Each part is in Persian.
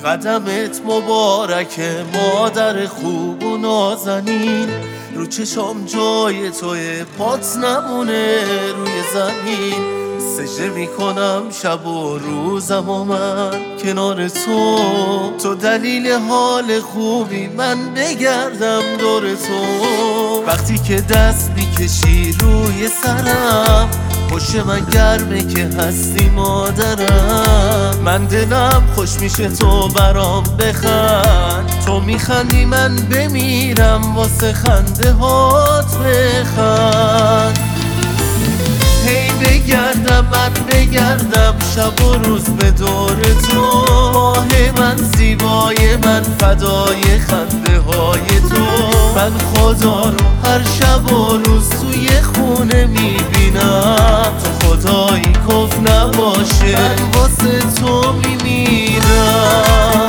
قدمت مبارکه مادر خوب و نازنین، رو چشام جای توی، پات نمونه روی زمین. سجده میکنم شب و روزم و من کنار تو دلیل حال خوبی، من بگردم دور تو. وقتی که دست میکشی روی سرم، پشت من گرمه که هستی مادرم. من دلم خوش میشه تو برام بخند، تو میخندی من بمیرم واسه خنده هات بخند. هی بگردم من بگردم شب و روز به دور تو، ماه من زیبای من فدای خنده های تو. من خدا رو هر شب و روز توی خونه میبینم، تو خدایی کف نباشه من واسه تو میمیرم.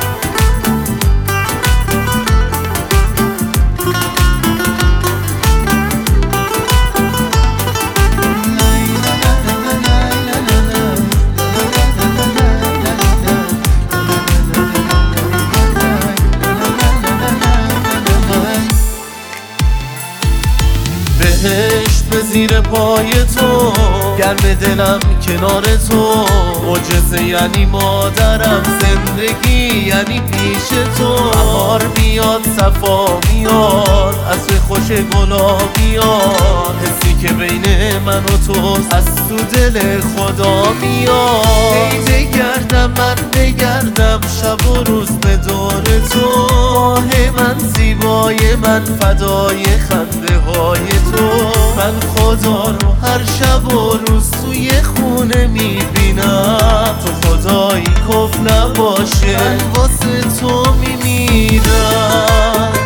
بهشت به زیر پای تو، گرم دلم کنار تو. معجزه یعنی مادرم، زندگی یعنی پیش تو. بهار میاد صفا میاد، عطر خوش گلا میاد، حسی که بین من و تو از تو دل خدا میاد. هی بگردم من بگردم شب و روز به دور تو، ماه من زیبای من فدای خنده های تو. من خدا رو هر شب و روز توی خونه میبینم، تو خدایی کف نباشه من واسه تو میمیرم.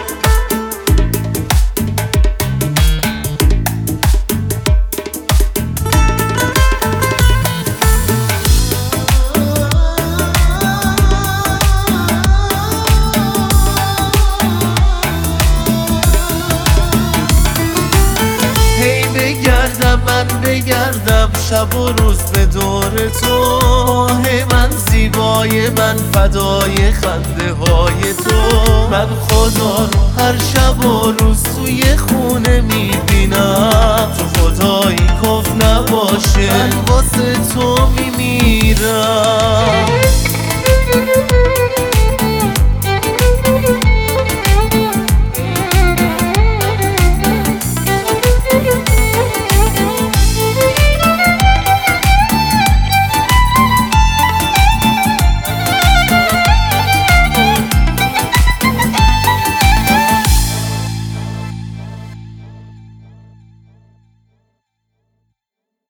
من بگردم شب و روز به دور تو، ماه من زیبای من فدای خنده های تو. من خدا رو هر شب و روز توی خونه میبینم، تو خدایی کف نباشه من واسه تو میمیرم.